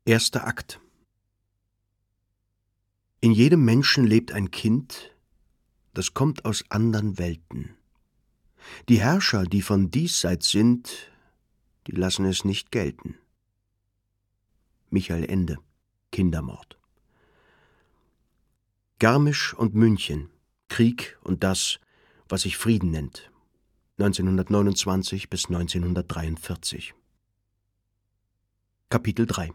Erster Akt. In jedem Menschen lebt ein Kind, das kommt aus andern Welten. Die Herrscher, die von diesseits sind, die lassen es nicht gelten. Michael Ende, Kindermord. Garmisch und München, Krieg und das, was sich Frieden nennt. 1929 bis 1943. Kapitel 3.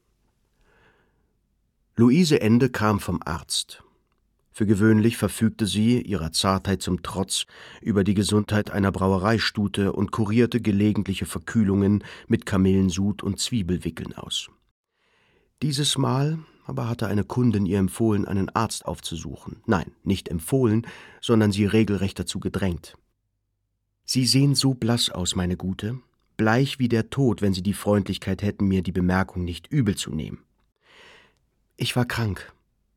Luise Ende kam vom Arzt. Für gewöhnlich verfügte sie, ihrer Zartheit zum Trotz, über die Gesundheit einer Brauereistute und kurierte gelegentliche Verkühlungen mit Kamillensud und Zwiebelwickeln aus. Dieses Mal aber hatte eine Kundin ihr empfohlen, einen Arzt aufzusuchen. Nein, nicht empfohlen, sondern sie regelrecht dazu gedrängt. »Sie sehen so blass aus, meine Gute, bleich wie der Tod, wenn Sie die Freundlichkeit hätten, mir die Bemerkung nicht übel zu nehmen. Ich war krank.«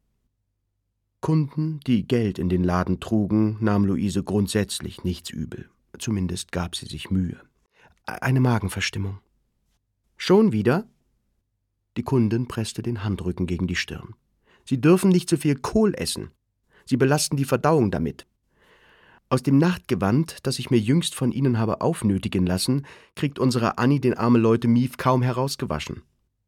Kunden, die Geld in den Laden trugen, nahm Luise grundsätzlich nichts übel. Zumindest gab sie sich Mühe. »Eine Magenverstimmung.« »Schon wieder?« Die Kundin presste den Handrücken gegen die Stirn. »Sie dürfen nicht so viel Kohl essen. Sie belasten die Verdauung damit. Aus dem Nachtgewand, das ich mir jüngst von Ihnen habe aufnötigen lassen, kriegt unsere Annie den Arme-Leute-Mief kaum herausgewaschen.«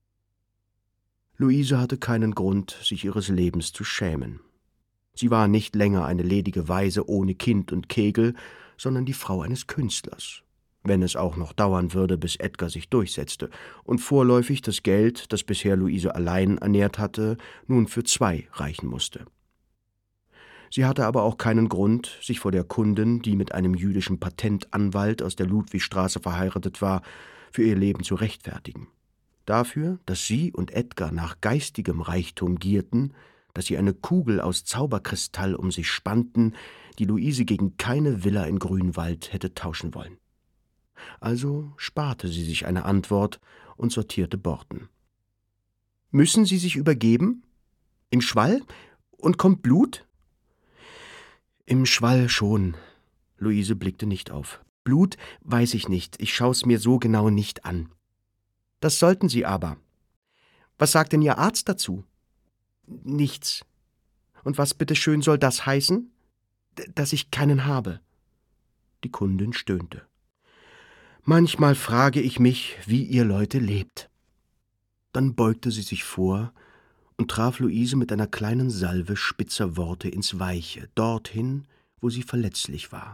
Luise hatte keinen Grund, sich ihres Lebens zu schämen. Sie war nicht länger eine ledige Waise ohne Kind und Kegel, sondern die Frau eines Künstlers, wenn es auch noch dauern würde, bis Edgar sich durchsetzte und vorläufig das Geld, das bisher Luise allein ernährt hatte, nun für 2 reichen musste. Sie hatte aber auch keinen Grund, sich vor der Kundin, die mit einem jüdischen Patentanwalt aus der Ludwigstraße verheiratet war, für ihr Leben zu rechtfertigen. Dafür, dass sie und Edgar nach geistigem Reichtum gierten, dass sie eine Kugel aus Zauberkristall um sich spannten, die Luise gegen keine Villa in Grünwald hätte tauschen wollen. Also sparte sie sich eine Antwort und sortierte Borten. »Müssen Sie sich übergeben? Im Schwall? Und kommt Blut?« »Im Schwall schon.« Luise blickte nicht auf. »Blut weiß ich nicht, ich schau's mir so genau nicht an.« »Das sollten Sie aber. Was sagt denn Ihr Arzt dazu?« »Nichts. Und was bitteschön soll das heißen?« »Dass ich keinen habe.« Die Kundin stöhnte. »Manchmal frage ich mich, wie ihr Leute lebt.« Dann beugte sie sich vor und traf Luise mit einer kleinen Salve spitzer Worte ins Weiche, dorthin, wo sie verletzlich war.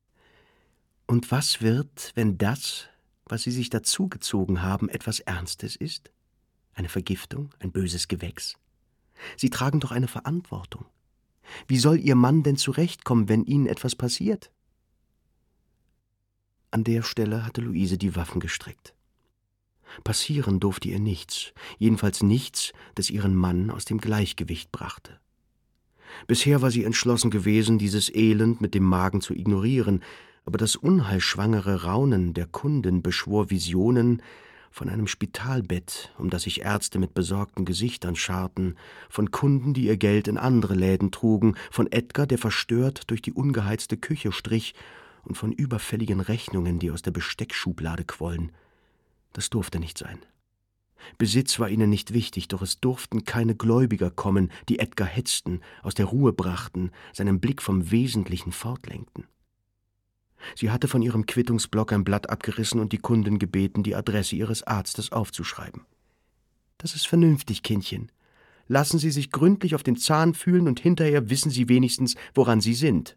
»Und was wird, wenn das, was Sie sich dazugezogen haben, etwas Ernstes ist? Eine Vergiftung, ein böses Gewächs? Sie tragen doch eine Verantwortung. Wie soll Ihr Mann denn zurechtkommen, wenn Ihnen etwas passiert?« An der Stelle hatte Luise die Waffen gestreckt. Passieren durfte ihr nichts, jedenfalls nichts, das ihren Mann aus dem Gleichgewicht brachte. Bisher war sie entschlossen gewesen, dieses Elend mit dem Magen zu ignorieren, aber das unheilschwangere Raunen der Kundin beschwor Visionen von einem Spitalbett, um das sich Ärzte mit besorgten Gesichtern scharten, von Kunden, die ihr Geld in andere Läden trugen, von Edgar, der verstört durch die ungeheizte Küche strich, und von überfälligen Rechnungen, die aus der Besteckschublade quollen. Das durfte nicht sein. Besitz war ihnen nicht wichtig, doch es durften keine Gläubiger kommen, die Edgar hetzten, aus der Ruhe brachten, seinen Blick vom Wesentlichen fortlenkten. Sie hatte von ihrem Quittungsblock ein Blatt abgerissen und die Kundin gebeten, die Adresse ihres Arztes aufzuschreiben. »Das ist vernünftig, Kindchen. Lassen Sie sich gründlich auf den Zahn fühlen und hinterher wissen Sie wenigstens, woran Sie sind.«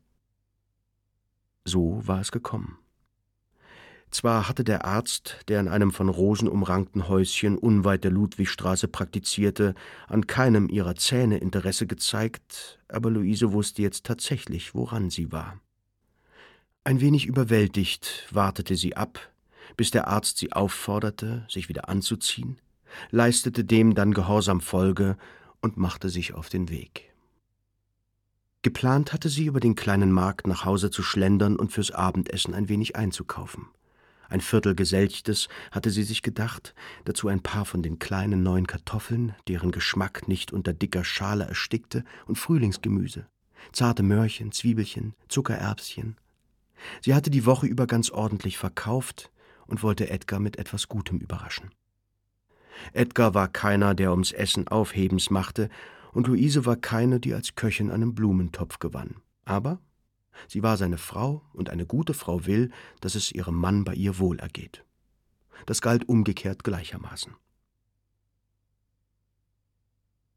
So war es gekommen. Zwar hatte der Arzt, der in einem von Rosen umrankten Häuschen unweit der Ludwigstraße praktizierte, an keinem ihrer Zähne Interesse gezeigt, aber Luise wusste jetzt tatsächlich, woran sie war. Ein wenig überwältigt wartete sie ab, bis der Arzt sie aufforderte, sich wieder anzuziehen, leistete dem dann gehorsam Folge und machte sich auf den Weg. Geplant hatte sie, über den kleinen Markt nach Hause zu schlendern und fürs Abendessen ein wenig einzukaufen. Ein Viertel Geselchtes hatte sie sich gedacht, dazu ein paar von den kleinen neuen Kartoffeln, deren Geschmack nicht unter dicker Schale erstickte, und Frühlingsgemüse, zarte Möhrchen, Zwiebelchen, Zuckererbschen. Sie hatte die Woche über ganz ordentlich verkauft und wollte Edgar mit etwas Gutem überraschen. Edgar war keiner, der ums Essen Aufhebens machte, und Luise war keine, die als Köchin einen Blumentopf gewann. Aber sie war seine Frau, und eine gute Frau will, dass es ihrem Mann bei ihr wohl ergeht. Das galt umgekehrt gleichermaßen.